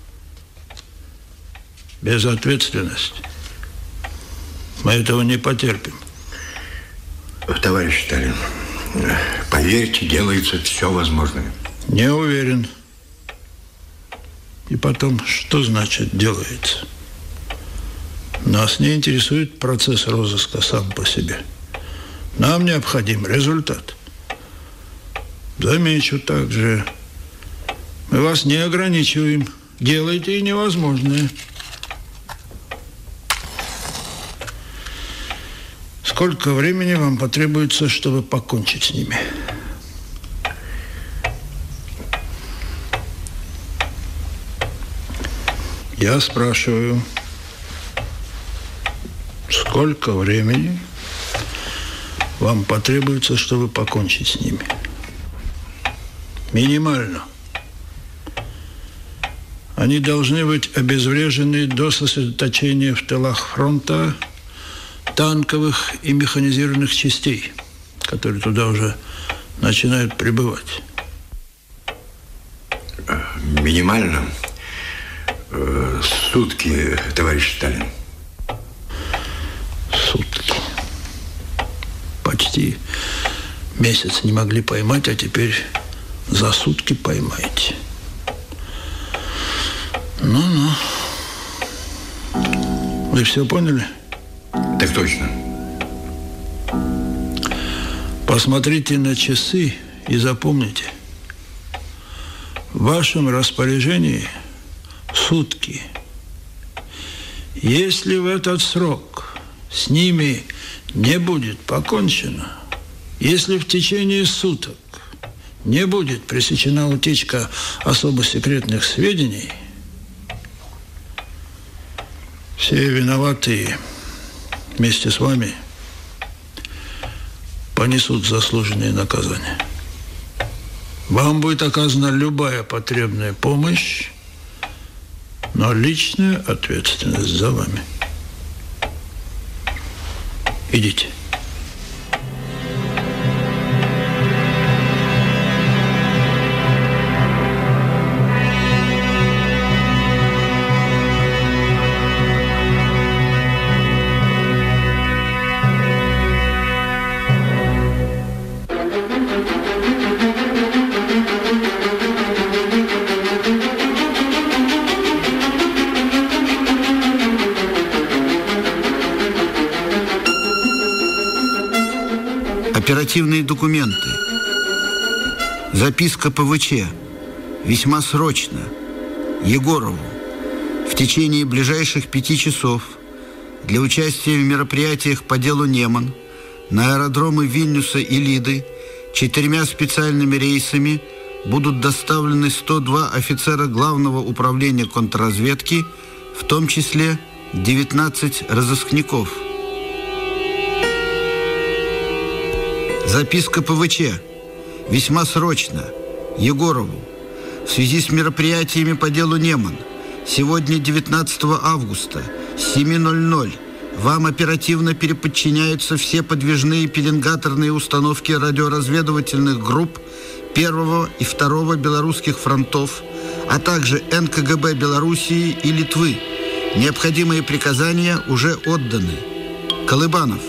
Безответственность. Мы этого не потерпим. Товарищ Сталин, поверьте, делается все возможное. Не уверен. И потом, что значит делается? Нас не интересует процесс розыска сам по себе. Нам необходим результат. Замечу также, мы вас не ограничиваем. Делайте и невозможное. Сколько времени вам потребуется, чтобы покончить с ними? Я спрашиваю, сколько времени вам потребуется, чтобы покончить с ними? Минимально. Они должны быть обезврежены до сосредоточения в тылах фронта танковых и механизированных частей, которые туда уже начинают прибывать? Минимально э, сутки, товарищ Сталин. Сутки. Почти месяц не могли поймать, а теперь за сутки поймаете. Ну-ну. Вы все поняли? Так точно. Посмотрите на часы и запомните. В вашем распоряжении сутки. Если в этот срок с ними не будет покончено, если в течение суток не будет пресечена утечка особо секретных сведений, все виноватые вместе с вами понесут заслуженные наказания. Вам будет оказана любая потребная помощь, но личная ответственность за вами. Идите. Оперативные документы. Записка ПВЧ. Весьма срочно. Егорову. В течение ближайших пяти часов для участия в мероприятиях по делу Неман на аэродромы Вильнюса и Лиды четырьмя специальными рейсами будут доставлены сто два офицера Главного управления контрразведки, в том числе девятнадцать разыскников. Записка ПВЧ. Весьма срочно. Егорову. В связи с мероприятиями по делу Неман. Сегодня, девятнадцатого августа, с семи ноль-ноль, вам оперативно переподчиняются все подвижные пеленгаторные установки радиоразведывательных групп первого и второго белорусских фронтов, а также эн ка гэ бэ Белоруссии и Литвы. Необходимые приказания уже отданы. Колыбанов.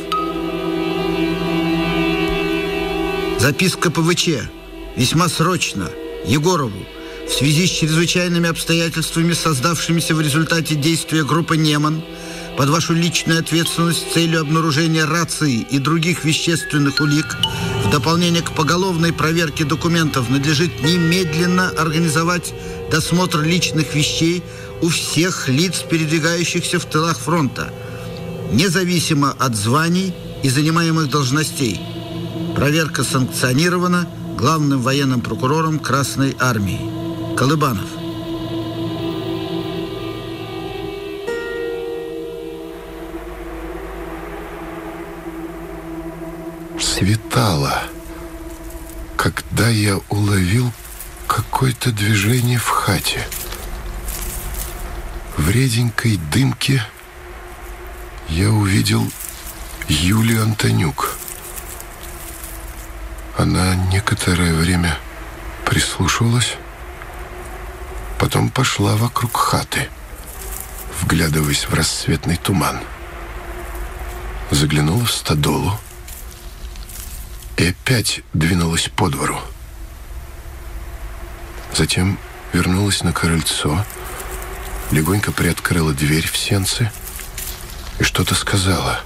Записка ПВЧ. Весьма срочно. Егорову. В связи с чрезвычайными обстоятельствами, создавшимися в результате действия группы Неман, под вашу личную ответственность с целью обнаружения рации и других вещественных улик, в дополнение к поголовной проверке документов, надлежит немедленно организовать досмотр личных вещей у всех лиц, передвигающихся в тылах фронта, независимо от званий и занимаемых должностей. Проверка санкционирована главным военным прокурором Красной Армии. Колыбанов. Светало, когда я уловил какое-то движение в хате. В реденькой дымке я увидел Юлию Антонюк. Она некоторое время прислушивалась, потом пошла вокруг хаты, вглядываясь в рассветный туман. Заглянула в стодолу и опять двинулась по двору. Затем вернулась на крыльцо, легонько приоткрыла дверь в сенцы и что-то сказала.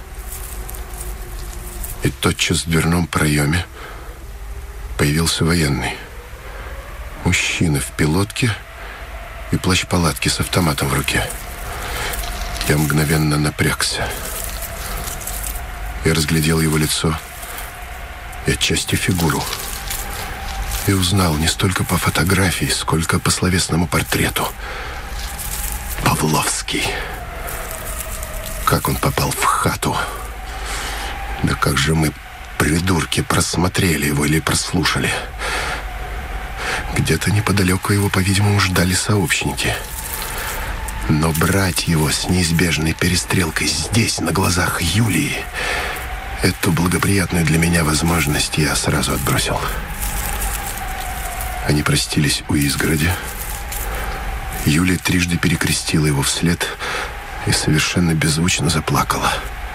И тотчас в дверном проеме появился военный. Мужчина в пилотке и плащ-палатке с автоматом в руке. Я мгновенно напрягся. Я разглядел его лицо и отчасти фигуру. И узнал не столько по фотографии, сколько по словесному портрету. Павловский. Как он попал в хату? Да как же мы, придурки, просмотрели его или прослушали. Где-то неподалеку его, по-видимому, ждали сообщники. Но брать его с неизбежной перестрелкой здесь, на глазах Юлии, Эту благоприятную для меня возможность я сразу отбросил. Они простились у изгороди. Юлия трижды перекрестила его вслед и совершенно беззвучно заплакала.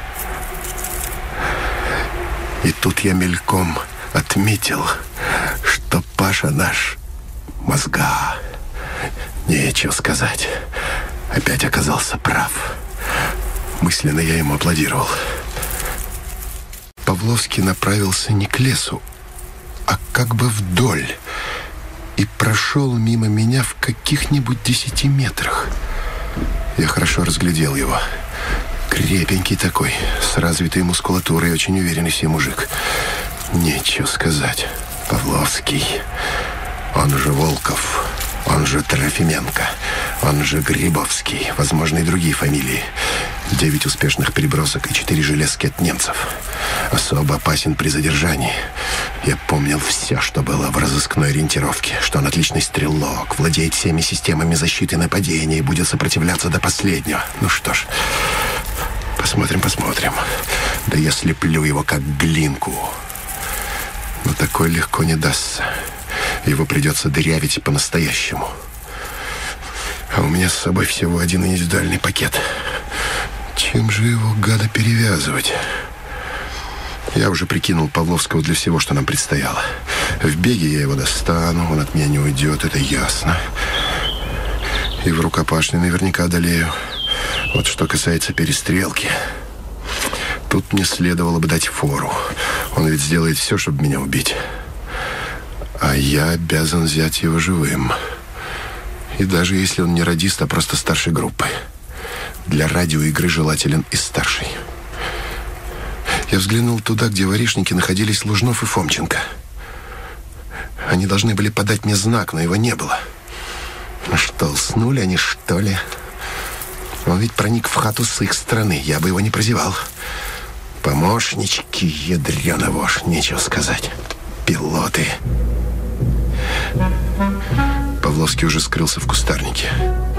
И тут я мельком отметил, что Паша наш мозга. Нечего сказать. Опять оказался прав. Мысленно я ему аплодировал. Павловский направился не к лесу, а как бы вдоль, и прошел мимо меня в каких-нибудь десяти метрах. Я хорошо разглядел его. Крепенький такой, с развитой мускулатурой, очень уверенный себе мужик. Нечего сказать. Павловский, он же Волков, он же Трофименко, он же Грибовский, возможно, и другие фамилии. Девять успешных перебросок и четыре железки от немцев. Особо опасен при задержании. Я помнил все, что было в разыскной ориентировке. Что он отличный стрелок, владеет всеми системами защиты и нападения и будет сопротивляться до последнего. Ну что ж, посмотрим, посмотрим. Да я слеплю его как глинку. Но такой легко не дастся. Его придется дырявить по-настоящему. А у меня с собой всего один индивидуальный пакет. Чем же его, гада, перевязывать? Я уже прикинул Павловского для всего, что нам предстояло. В беге я его достану, он от меня не уйдет, это ясно. И в рукопашной наверняка одолею. Вот что касается перестрелки. Тут мне следовало бы дать фору. Он ведь сделает все, чтобы меня убить. А я обязан взять его живым. И даже если он не радист, а просто старшей группы. Для радиоигры желателен и старший. Я взглянул туда, где в Орешнике находились Лужнов и Фомченко. Они должны были подать мне знак, но его не было. Ну что, уснули они, что ли? Он ведь проник в хату с их стороны. Я бы его не прозевал. Помощнички, ядрёна вошь, нечего сказать. Пилоты. Павловский уже скрылся в кустарнике.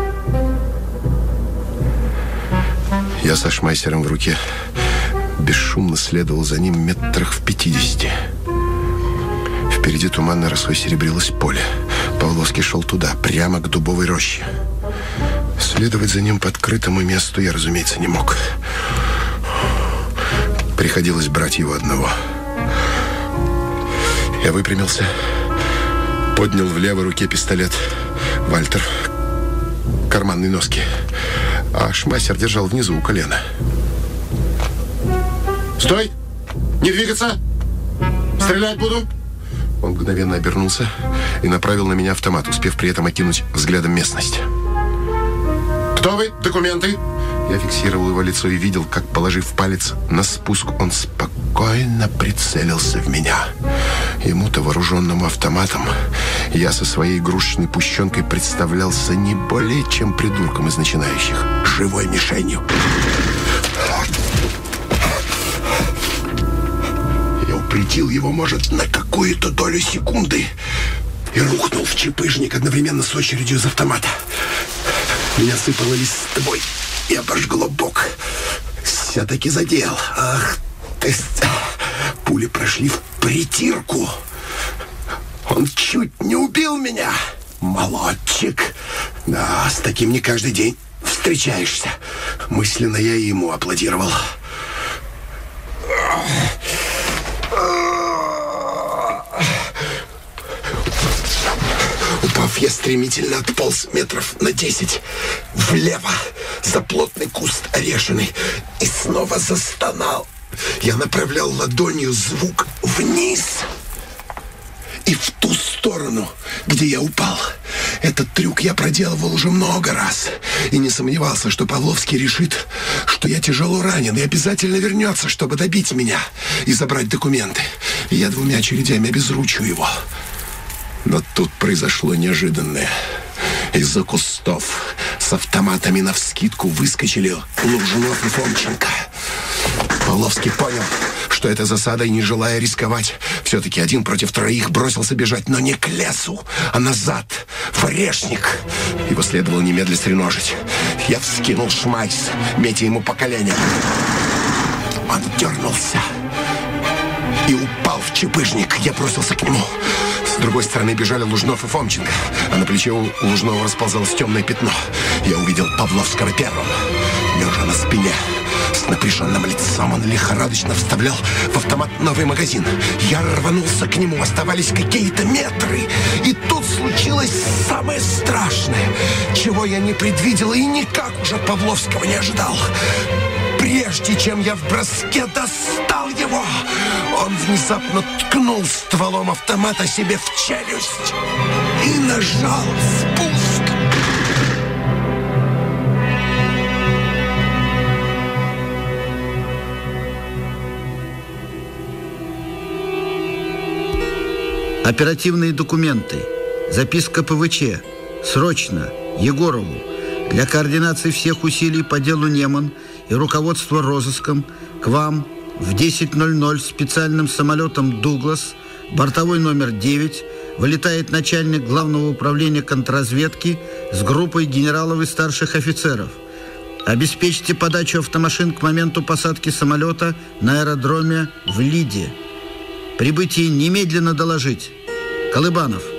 Я со шмайсером в руке бесшумно следовал за ним метрах в пятидесяти. Впереди туманной росой серебрилось поле. Павловский шел туда, прямо к дубовой роще. Следовать за ним по открытому месту я, разумеется, не мог. Приходилось брать его одного. Я выпрямился, поднял в левой руке пистолет Вальтер, карманной носки, а шмайсер держал внизу у колена. «Стой! Не двигаться! Стрелять буду!» Он мгновенно обернулся и направил на меня автомат, успев при этом окинуть взглядом местность. «Кто вы? Документы?» Я фиксировал его лицо и видел, как, положив палец на спуск, он спокойно прицелился в меня. Ему-то, вооруженному автоматом, я со своей игрушечной пущенкой представлялся не более чем придурком из начинающих, живой мишенью. Я упредил его, может, на какую-то долю секунды и рухнул в чепыжник одновременно с очередью из автомата. Меня сыпало листвой и обожгло бок. Все-таки задел. Ах ты... Пули прошли в притирку. Он чуть не убил меня. Молодчик. Да, с таким не каждый день встречаешься. Мысленно я ему аплодировал. Упав, я стремительно отполз метров на десять влево за плотный куст орешины и снова застонал. Я направлял ладонью звук вниз и в ту сторону, где я упал. Этот трюк я проделывал уже много раз и не сомневался, что Павловский решит, что я тяжело ранен и обязательно вернется, чтобы добить меня и забрать документы. И я двумя очередями обезручу его. Но тут произошло неожиданное. Из-за кустов с автоматами навскидку выскочили Лужнов и Фомченко. Павловский понял, что это засада, и, не желая рисковать, все-таки один против троих бросился бежать, но не к лесу, а назад, в Орешник. Его следовало немедленно стреножить. Я вскинул шмайс, метя ему по коленям. Он дернулся, и упал в чепыжник. Я бросился к нему. С другой стороны бежали Лужнов и Фомченко, а на плече у Лужнова расползалось темное пятно. Я увидел Павловского первым, лежа на спине. С напряженным лицом он лихорадочно вставлял в автомат новый магазин. Я рванулся к нему, оставались какие-то метры. И тут случилось самое страшное, чего я не предвидел и никак уже Павловского не ожидал. Прежде чем я в броске достал его, он внезапно ткнул стволом автомата себе в челюсть и нажал спуск. Оперативные документы. Записка ПВЧ. Срочно. Егорову. Для координации всех усилий по делу Неман и руководства розыском к вам в десять ноль ноль специальным самолетом «Дуглас», бортовой номер девять, вылетает начальник Главного управления контрразведки с группой генералов и старших офицеров. Обеспечьте подачу автомашин к моменту посадки самолета на аэродроме в Лиде. Прибытие немедленно доложить. Колыбанов.